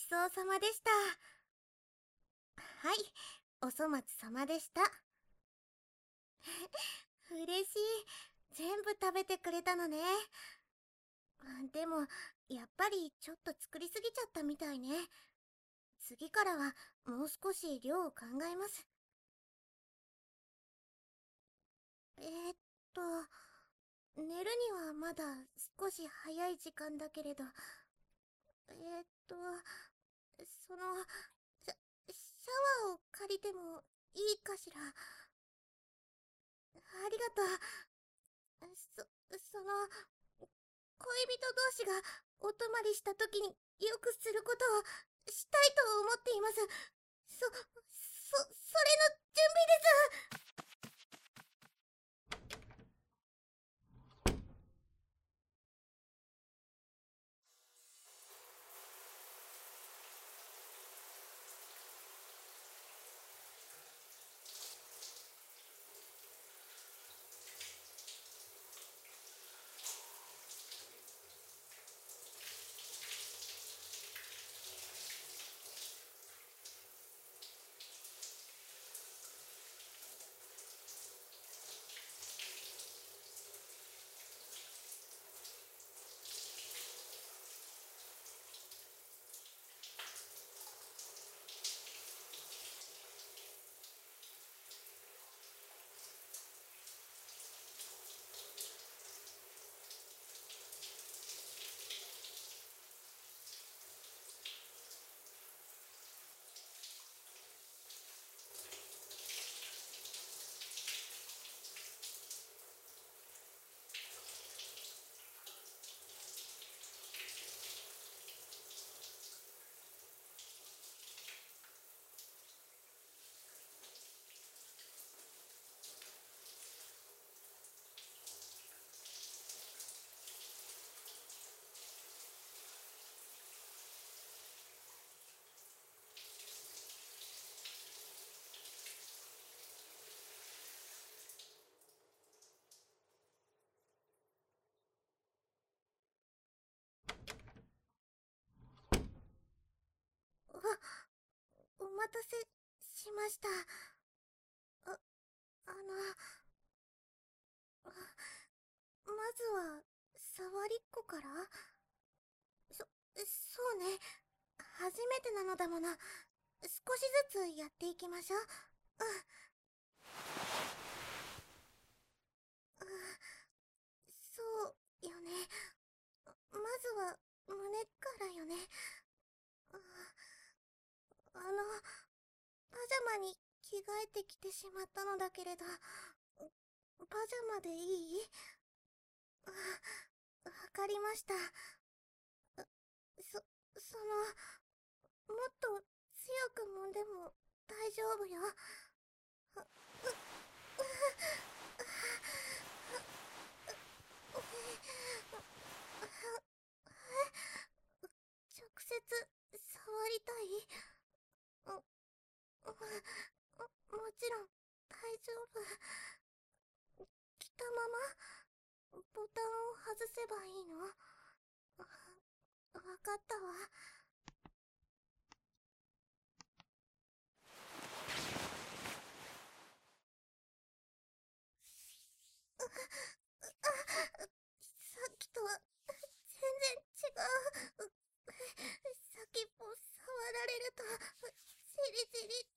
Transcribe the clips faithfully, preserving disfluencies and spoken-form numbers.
そうさまでした。はい、おそ松様でした。嬉しい。全部食べてくれたのね。でも、やっぱりちょっと作りすぎちゃったみたいね。次からはもう少し量を考えます。えー、っと、寝るにはまだ少し早い時間だけれど、えー、っと、その、シャ、シャワーを借りてもいいかしら。ありがとう。そ、その、恋人同士がお泊まりした時によくすることをしたいと思っています。そ、そ、それの準備です。あ、お待たせしました。あ、あの、まずは、触りっこから。そ、そうね。初めてなのだもの。少しずつやっていきましょう。うん。そうよね。まずは胸からよね。あ、あの、パジャマに着替えてきてしまったのだけれど、パジャマでいい？あ、わかりました。そ、その、もっと強く揉んでも大丈夫よ。あ、う、う、直接触りたい？も、ももちろん大丈夫。着たままボタンを外せばいいの？わかったわ。さっきとは全然違う。先っぽ触られるとじりじりって。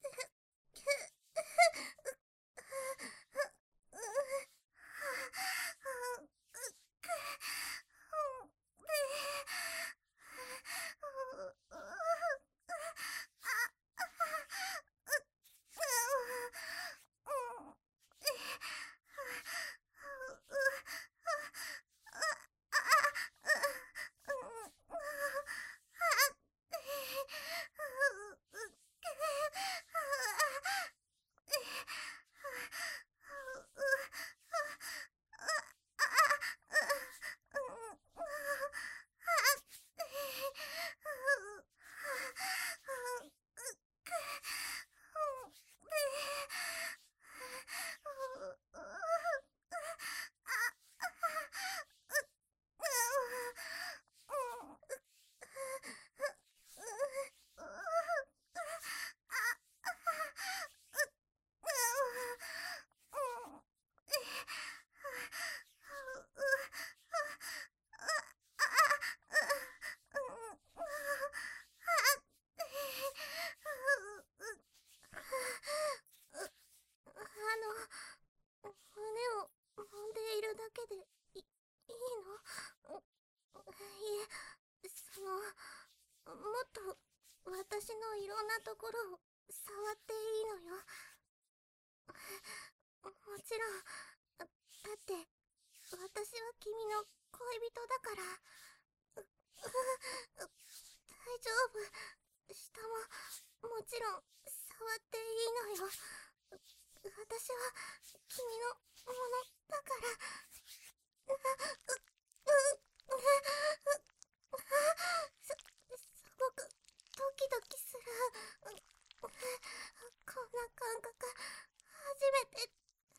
もっと私のいろんなところを触っていいのよ。もちろん。だって私は君の恋人だから。うう大丈夫。下ももちろん触っていいのよ。私は君のものだから。うううすすごくドキドキする。こんな感覚初めて。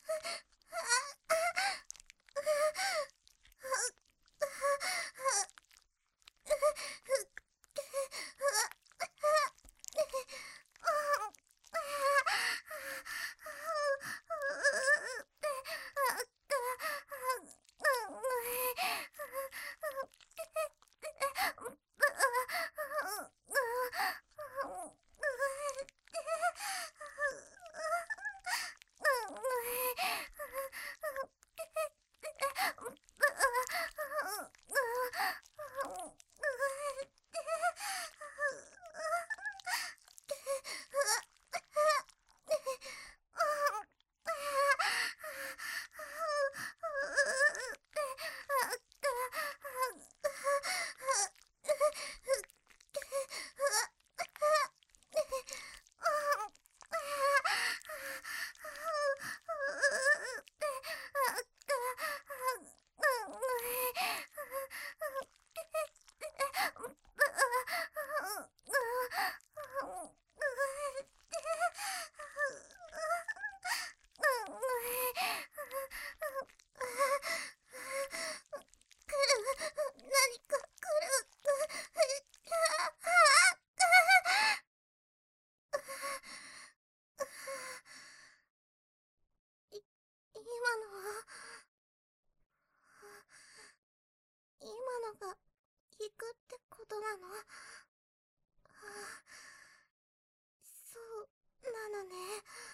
今のが行くってことなの？はあ、そうなのね。